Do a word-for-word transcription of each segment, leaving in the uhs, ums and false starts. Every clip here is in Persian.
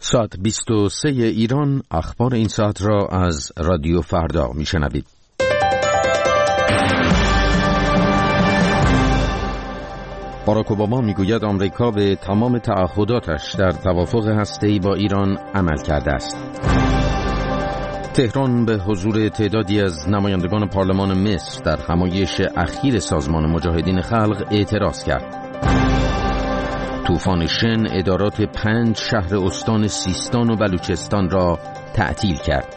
ساعت بیست و سه ایران، اخبار این ساعت را از رادیو فردا میشنوید. باراک اوباما میگوید آمریکا به تمام تعهداتش در توافق هسته‌ای با ایران عمل کرده است. تهران به حضور تعدادی از نمایندگان پارلمان مصر در همایش اخیر سازمان مجاهدین خلق اعتراض کرد. طوفان شن ادارات پنج شهر استان سیستان و بلوچستان را تعطیل کرد.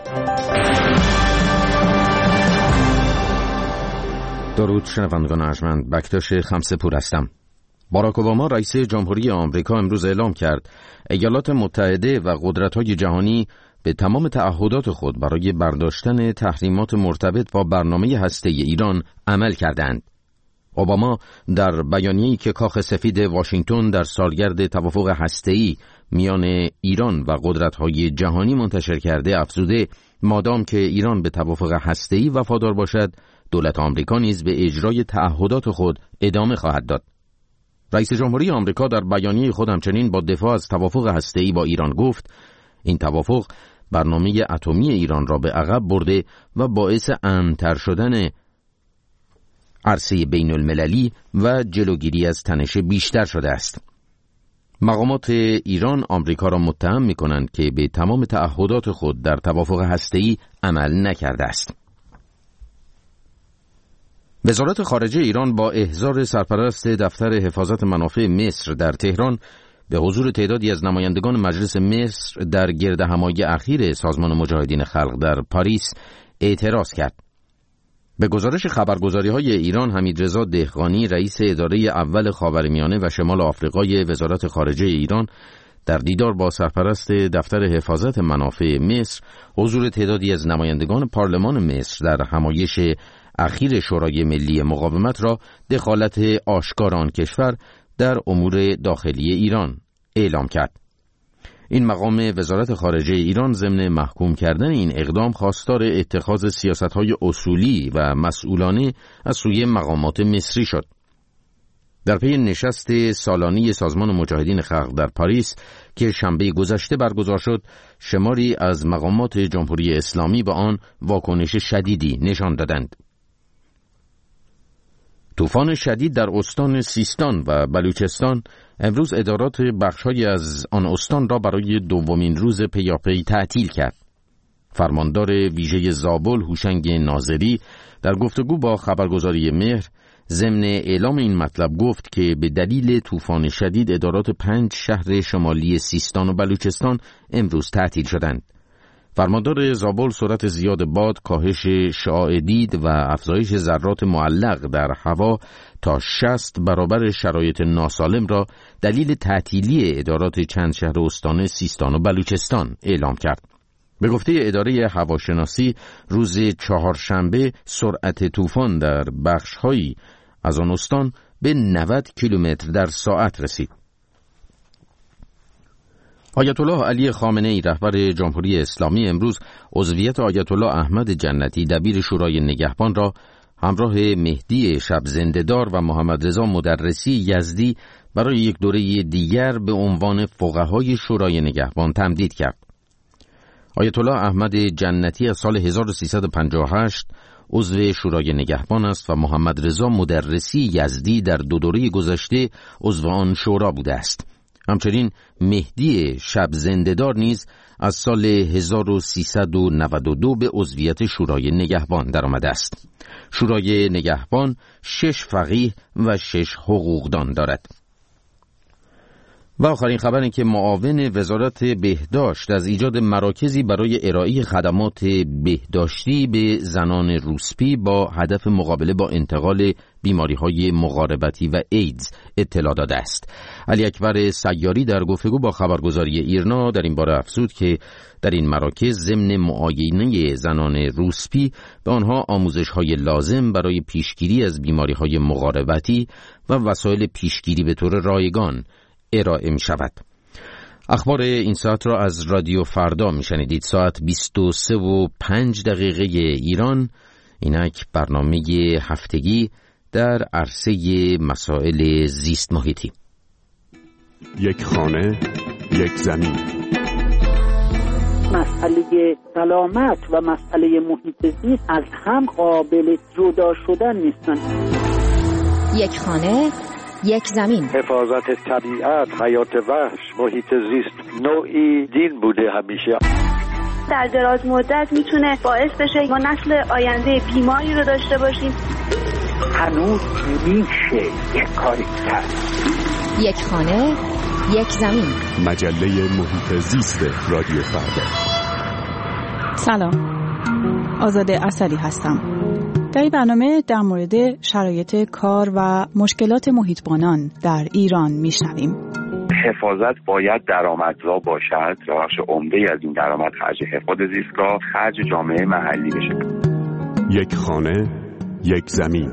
درود شنوندگان ارجمند، بکتاش خمسه‌پور هستم. باراک اوباما رئیس جمهوری آمریکا امروز اعلام کرد ایالات متحده و قدرت‌های جهانی به تمام تعهدات خود برای برداشتن تحریمات مرتبط با برنامه هسته‌ای ایران عمل کردند. اوباما در بیانیه‌ای که کاخ سفید واشنگتن در سالگرد توافق هسته‌ای میان ایران و قدرت‌های جهانی منتشر کرده افزوده مادام که ایران به توافق هسته‌ای وفادار باشد، دولت آمریکا نیز به اجرای تعهدات خود ادامه خواهد داد. رئیس جمهوری آمریکا در بیانیه خود همچنین با دفاع از توافق هسته‌ای با ایران گفت این توافق برنامه اتمی ایران را به عقب برده و باعث امن‌تر شدن عرصه بین المللی و جلوگیری از تنش بیشتر شده است. مقامات ایران آمریکا را متهم می‌کنند که به تمام تعهدات خود در توافق هسته‌ای عمل نکرده است. وزارت خارجه ایران با احضار سرپرست دفتر حفاظت منافع مصر در تهران به حضور تعدادی از نمایندگان مجلس مصر در گردهمایی اخیر سازمان مجاهدین خلق در پاریس اعتراض کرد. به گزارش خبرگزاری‌های ایران، حمیدرضا دهقانی رئیس اداره اول خاورمیانه و شمال آفریقای وزارت خارجه ایران در دیدار با سرپرست دفتر حفاظت منافع مصر حضور تعدادی از نمایندگان پارلمان مصر در همایش اخیر شورای ملی مقاومت را دخالت آشکار آن کشور در امور داخلی ایران اعلام کرد. این مقام وزارت خارجه ایران ضمن محکوم کردن این اقدام خواستار اتخاذ سیاست‌های اصولی و مسئولانه از سوی مقامات مصری شد. در پی نشست سالانه سازمان مجاهدین خلق در پاریس که شنبه گذشته برگزار شد، شماری از مقامات جمهوری اسلامی به آن واکنش شدیدی نشان دادند. طوفان شدید در استان سیستان و بلوچستان امروز ادارات بخش‌های از آن استان را برای دومین روز پیاپی تعطیل کرد. فرماندار ویژه زابل هوشنگ ناظری در گفتگو با خبرگزاری مهر ضمن اعلام این مطلب گفت که به دلیل طوفان شدید ادارات پنج شهر شمالی سیستان و بلوچستان امروز تعطیل شدند. فرماندار زابل سرعت زیاد باد، کاهش شعاع دید و افزایش ذرات معلق در هوا تا شصت برابر شرایط ناسالم را دلیل تعطیلی ادارات چند شهر استان سیستان و بلوچستان اعلام کرد. به گفته اداره هواشناسی روز چهارشنبه سرعت طوفان در بخش‌هایی از آن استان به نود کیلومتر در ساعت رسید. آیت الله علی خامنه‌ای رهبر جمهوری اسلامی امروز عضویت آیت الله احمد جنتی دبیر شورای نگهبان را همراه مهدی شب زنده‌دار و محمد رضا مدرسی یزدی برای یک دوره دیگر به عنوان فقهای شورای نگهبان تمدید کرد. آیت الله احمد جنتی از سال هزار و سیصد و پنجاه و هشت عضو شورای نگهبان است و محمد رضا مدرسی یزدی در دو دوره گذشته عضو آن شورا بوده است. همچنین مهدی شب زنده‌دار نیز از سال هزار و سیصد و نود و دو به عضویت شورای نگهبان درآمده است. شورای نگهبان شش فقیه و شش حقوقدان دارد. و آخرین خبری که معاون وزارت بهداشت از ایجاد مراکزی برای ارائه خدمات بهداشتی به زنان روسپی با هدف مقابله با انتقال بیماری‌های مقاربتی و ایدز اطلاع داده است. علی اکبر سیاری در گفتگو با خبرگزاری ایرنا در این باره افزود که در این مراکز ضمن معاینه زنان روسپی به آنها آموزش‌های لازم برای پیشگیری از بیماری‌های مقاربتی و وسایل پیشگیری به طور رایگان ارائه می شود. اخبار این ساعت را از رادیو فردا می شنیدید. ساعت بیست و سه و پنج دقیقه ایران. اینک برنامه هفتگی در عرصه مسائل زیست محیطی. یک خانه، یک زمین. مسئله سلامت و مسئله محیط زیست از هم قابل جدا شدن نیستن. یک خانه، یک زمین. حفاظت طبیعت، حیات وحش، محیط زیست نوعی دین بوده همیشه. در دراز مدت میتونه باعث بشه ما نسل آینده بیماری رو داشته باشیم. هنوز میشه یک کاری کرد. یک خانه، یک زمین. مجله محیط زیست رادیو فردا. سلام، آزاده اصلی هستم. در این برنامه در مورد شرایط کار و مشکلات محیطبانان در ایران میشنویم. حفاظت باید درآمدزا باشد. بخش عمده از این درآمد خرج حفاظت زیستگاه خرج جامعه محلی بشه. یک خانه، یک زمین.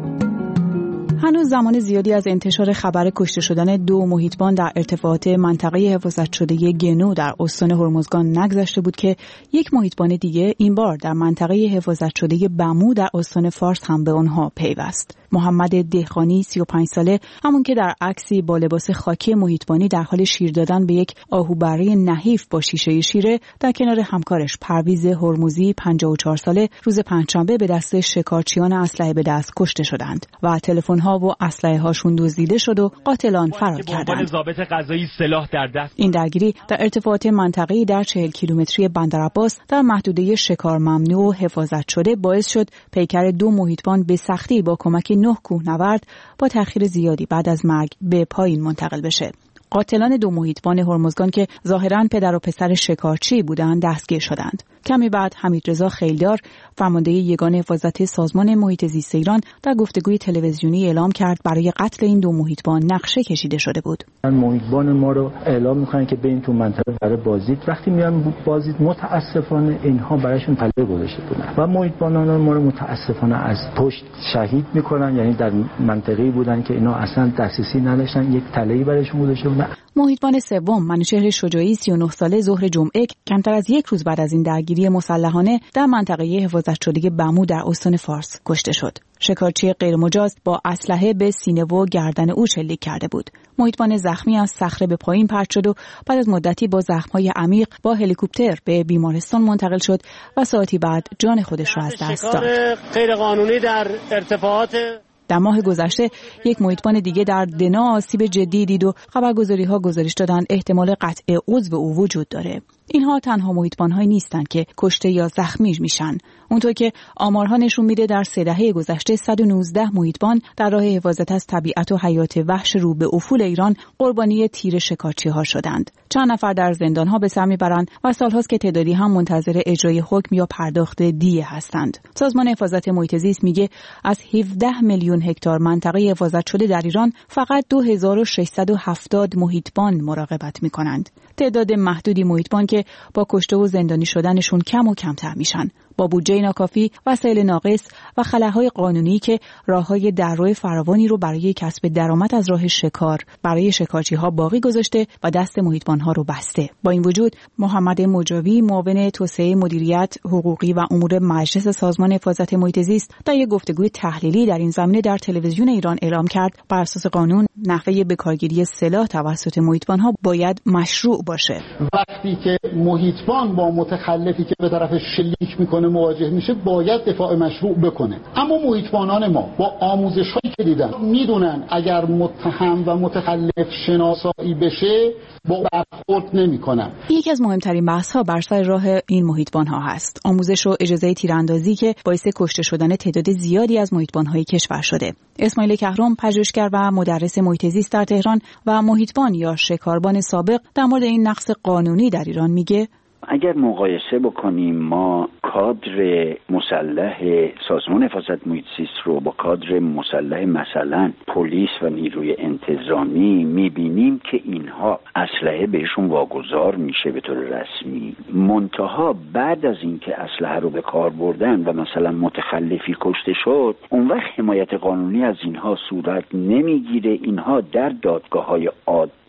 هنوز زمان زیادی از انتشار خبر کشته شدن دو محیطبان در ارتفاعات منطقه حفاظت شده گنو در استان هرمزگان نگذشته بود که یک محیطبان دیگه این بار در منطقه حفاظت شده بمو در استان فارس هم به آنها پیوست. محمد دهقانی سی و پنج ساله، همون که در عکسی با لباس خاکی محیطبانی در حال شیر دادن به یک آهوبره نحیف با شیشه شیره، در کنار همکارش پرویز هرمزی پنجاه و چهار ساله روز پنجشنبه به دست شکارچیان اسلحه به دست کشته شدند و تلفن‌ها و اسلحه هاشون دزدیده شد و قاتلان فرار کردند. ضابط قضایی سلاح در دست. این درگیری در ارتفاعات منطقه‌ای در چهل کیلومتری بندرعباس در محدوده شکار ممنوع و حفاظت شده باعث شد پیکر دو محیطبان به سختی با کمک نه کوهنورد با تأخیر زیادی بعد از مرگ به پایین منتقل بشه. قاتلان دو محیطبان هرمزگان که ظاهراً پدر و پسر شکارچی بودند دستگیر شدند. کمی بعد حمیدرضا خیلدار، فرمانده یگان حفاظت سازمان محیط زیست ایران، در گفتگوی تلویزیونی اعلام کرد برای قتل این دو محیطبان نقشه کشیده شده بود. محیطبان ما رو اعلام می‌کنن که بریم تو منطقه برای بازدید. وقتی میان بازدید متأسفانه اینها برایشون پله گذاشته بودن و محیطبانان ما رو متأسفانه از پشت شهید می‌کنن. یعنی در منطقه‌ای بودن که اینا اصلا دسترسی نداشتن، یک تله‌ای برایشون گذاشته بودن. محیطبان سوم، منوچهر شجاعی سی و نه ساله، ظهر جمعه کمتر از یک روز بعد از این درگیری مسلحانه در منطقه حفاظت شده بمو در استان فارس کشته شد. شکارچی غیرمجاز با اسلحه به سینه و گردن او شلیک کرده بود. محیطبان زخمی از صخره به پایین پرت شد و بعد از مدتی با زخم‌های عمیق با هلیکوپتر به بیمارستان منتقل شد و ساعتی بعد جان خودش را از دست داد. شکار غیرقانونی در ارتفاعات. در ماه گذشته یک محیطبان دیگه در دنا آسیب جدی دید و خبرگزاری‌ها گزارش دادند احتمال قطع عضو او وجود داره. اینها تنها محیطبان‌هایی نیستند که کشته یا زخمی میشن. اونطور که آمارها نشون میده در سه دهه گذشته صد و نوزده محیطبان در راه حفاظت از طبیعت و حیات وحش رو به افول ایران قربانی تیر شکارچی‌ها شدند. چند نفر در زندان‌ها به سر میبرند و سال‌هاست که تعدادی هم منتظر اجرای حکم یا پرداخت دیه هستند. سازمان حفاظت محیط زیست میگه از هفده میلیون هکتار منطقه حفاظت شده در ایران فقط دو هزار و ششصد و هفتاد محیطبان مراقبت میکنند. تعداد محدودی محیطبان که با کشته و زندانی شدنشون کم و کمتر میشن. با بودجه ناکافی، وسایل ناقص و خلاهای قانونی که راههای دررو فراوانی رو برای کسب درآمد از راه شکار برای شکارچی‌ها باقی گذاشته و دست محیطبان‌ها رو بسته. با این وجود محمد مجاوی، معاون توسعه مدیریت حقوقی و امور مجلس سازمان حفاظت محیط زیست، در یک گفتگوی تحلیلی در این زمینه در تلویزیون ایران اعلام کرد بر اساس قانون نحوه بکارگیری سلاح توسط محیطبان‌ها باید مشروع باشه. وقتی که محیطبان با متخلفی که به طرف شلیک میکنه مواجه میشه باید دفاع مشروع بکنه. اما محیطبانان ما با آموزش‌هایی که دیدن میدونن اگر متهم و متخلف شناسایی بشه با برخورد نمیکنن. یکی از مهمترین بحث‌ها بر سر راه این محیطبان‌ها هست. آموزش و اجازه تیراندازی که باعث کشته شدن تعداد زیادی از محیطبان‌های کشور شده. اسماعیل کهرم، پژوهشگر و مدرس محیط زیست در تهران و محیطبان یا شکاربان سابق، در مورد این نقص قانونی در ایران میگه اگر مقایسه بکنیم ما کادر مسلح سازمان حفاظت محیط زیست رو با کادر مسلح مثلا پلیس و نیروی انتظامی میبینیم که اینها اسلحه بهشون واگذار میشه به طور رسمی، منتها بعد از اینکه اسلحه رو به کار بردن و مثلا متخلفی کشته شد اون وقت حمایت قانونی از اینها صورت نمیگیره. اینها در دادگاه‌های عادی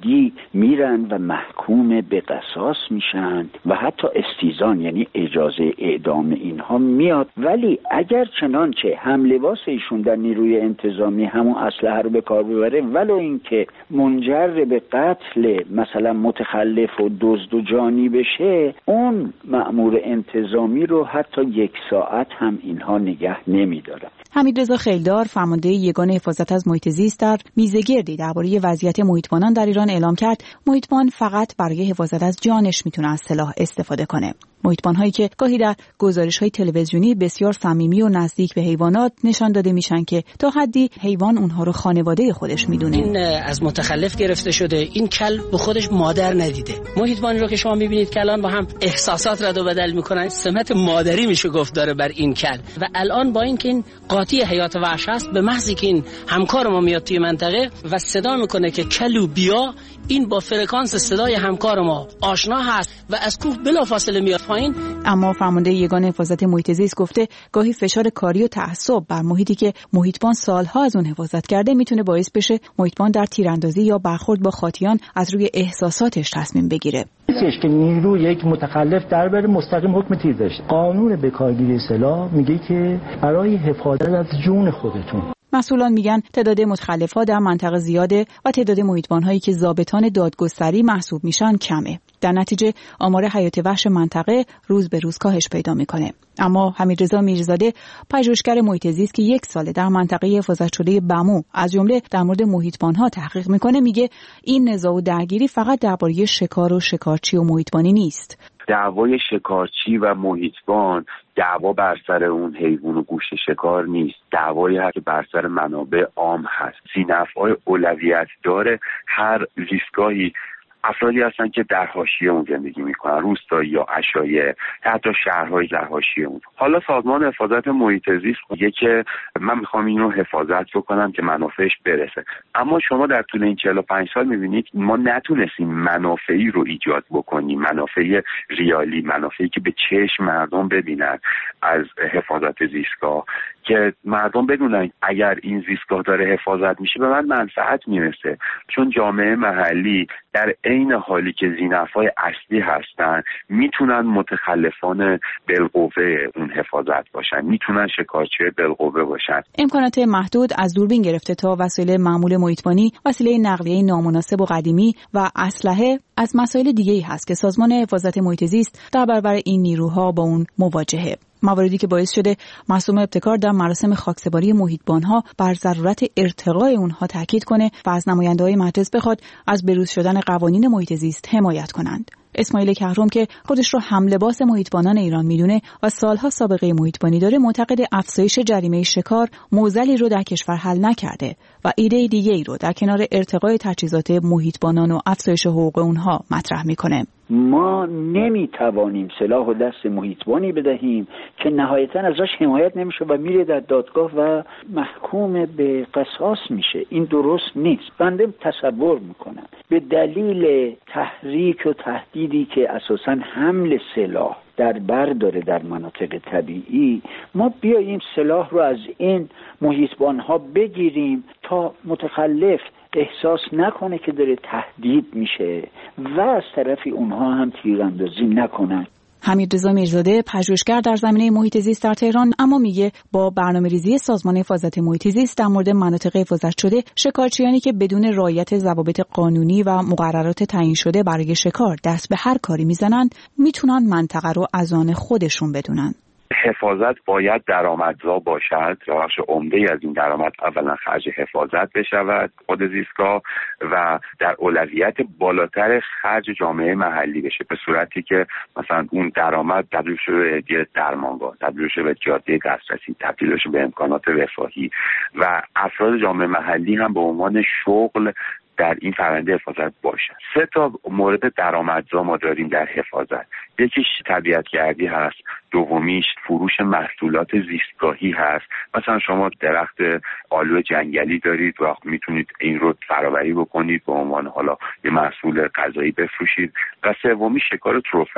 عادی میرن و محکوم به قصاص میشن و حتی استیزان یعنی اجازه اعدام اینها میاد. ولی اگر چنانچه هملباس ایشون در نیروی انتظامی همون اسلحه رو به کار ببره ولو اینکه منجر به قتل مثلا متخلف و دزد و جانی بشه، اون مأمور انتظامی رو حتی یک ساعت هم اینها نگه نمیدارن. حمیدرضا خیلدار فرمانده یگان حفاظت از محیط زیست در میزگردی درباره وضعیت محیطبانان در ایران اعلام کرد محیطبان فقط برای حفاظت از جانش میتونه از سلاح استفاده کنه. محیطبان هایی که گاهی در گزارش های تلویزیونی بسیار صمیمی و نزدیک به حیوانات نشان داده میشن که تا حدی حیوان اونها رو خانواده خودش میدونه. این از متخلف گرفته شده، این کل به خودش مادر ندیده. محیطبان رو که شما میبینید که الان با هم احساسات رد و بدل میکنن، سمت مادری میشه گفت داره بر این کل. و الان با اینکه این قاطی حیات وحش است، به محضی که این همکار ما میاد توی منطقه و صدا میکنه که کلو بیا، این با فرکانس صدای همکار ما آشنا هست و از کوه بلافاصله میاد پایین. اما فرمانده یگان حفاظت محیط زیست گفته گاهی فشار کاری و تعصب بر محیطی که محیطبان سالها از اون حفاظت کرده میتونه باعث بشه محیطبان در تیراندازی یا برخورد با خاطیان از روی احساساتش تصمیم بگیره. نیستش که نیرو یک متخلف در بره مستقیم حکم تیر داشته. قانون بکارگیری سلاح میگه که برای حفاظت از جون خودتون. مسئولان میگن تعداد متخلف‌ها در منطقه زیاده و تعداد محیطبان‌هایی که ضابطان دادگستری محسوب میشن کمه. در نتیجه آمار حیات وحش منطقه روز به روز کاهش پیدا میکنه. اما حمیدرضا میرزاده پژوهشگر محیط زیست که یک ساله در منطقه حفاظت شده بمو از جمله در مورد محیطبان‌ها تحقیق میکنه، میگه این نزاع و درگیری فقط درباره شکار و شکارچی و محیطبانی نیست. دعوای شکارچی و محیطبان دعوا بر سر اون حیوان و گوشت شکار نیست، دعوایی هست که بر سر منابع عام هست. ذی‌نفع‌های اولویت داره. هر زیستگاهی افرادی هستن که در حاشیه اون زندگی میکنن، روستایی یا عشایری، حتی شهرهای در حاشیه اون. حالا سازمان حفاظت محیط زیست میگه که من میخوام اینو حفاظت بکنم که منافعش برسه، اما شما در طول این چهل و پنج سال میبینید ما نتونستیم منافعی رو ایجاد بکنیم، منافع ریالی، منافعی که به چشم مردم ببینن از حفاظت زیستگاه، که مردم بدونن اگر این زیستگاه داره حفاظت میشه به من منفعت میرسه. چون جامعه محلی در عین حالی که ذی‌نفع‌های اصلی هستن میتونن متخلفان بالقوه اون حفاظت باشن، میتونن شکارچی بالقوه باشن. امکانات محدود از دوربین گرفته تا وسایل معمول محیطبانی، وسیله نقلیه نامناسب و قدیمی و اسلحه از مسائل دیگه‌ای هست که سازمان حفاظت محیط زیست در برابر این نیروها با اون مواجهه. مواردی که باعث شده معصوم ابتکار در مراسم خاکسپاری محیطبان‌ها بر ضرورت ارتقای اونها تاکید کنه و از نماینده‌های مجلس بخواد از بروز شدن قوانین محیط زیست حمایت کنند. اسماعیل کهرم که خودش رو هملباس محیطبانان ایران میدونه و سالها سابقه محیطبانی داره، معتقد افزایش جریمه شکار معضلی رو در کشور حل نکرده و ایده دیگه‌ای رو در کنار ارتقای تجهیزات محیطبانان و افزایش حقوق اونها مطرح میکنه. ما نمیتوانیم سلاح و دست محیطبانی بدهیم که نهایتاً ازش حمایت نمیشه و میره در دادگاه و محکوم به قصاص میشه. این درست نیست. بنده تصور میکنم به دلیل تحریک و تهدیدی که اساساً حمل سلاح در بر داره در مناطق طبیعی، ما بیاییم سلاح رو از این محیطبان‌ها بگیریم تا متخلف احساس نکنه که داره تهدید میشه و از طرفی اونها هم تیراندازی نکنن. حمیدرضا میرزاده پژوهشگر در زمینه محیط زیست در تهران اما میگه با برنامه‌ریزی سازمان حفاظت محیط زیست در مورد مناطق حفاظت شده، شکارچیانی که بدون رعایت ضوابط قانونی و مقررات تعیین شده برای شکار دست به هر کاری میزنند، میتونن منطقه رو از آن خودشون بدونن. حفاظت باید درآمدزا باشد. بخش عمده از این درآمد اولا خرج حفاظت بشود خود زیستگاه و در اولویت بالاتر خرج جامعه محلی بشه، به صورتی که مثلا اون درآمد تبدیل شه به درمانگاه، تبدیل شه به جاده دسترسی، تبدیل شه به امکانات رفاهی و افراد جامعه محلی هم به عنوان شغل در این فرآیند حفاظت باشن. سه تا مورد درآمدزا ما داریم در حفاظت. یکیش طبیعت‌گردی هست، دومیش فروش محصولات زیستگاهی هست. مثلا شما درخت آلو جنگلی دارید و میتونید این رو فرآوری بکنید به عنوان حالا یه محصول غذایی بفروشید. و سومی شکار تروفه است.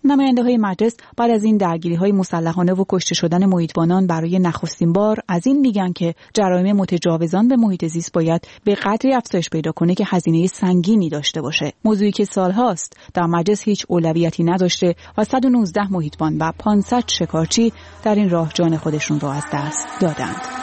نماینده های مجلس بعد از این درگیری های مسلحانه و کشته شدن محیطبانان برای نخستین بار از این میگن که جرایم متجاوزان به محیط زیست باید به قدری افزایش پیدا کنه که هزینه سنگینی داشته باشه. موضوعی که سالهاست در مجلس هیچ اولویتی نداشته و صد و نوزده محیطبان و پانصد شکارچی در این راه جان خودشون را از دست دادند.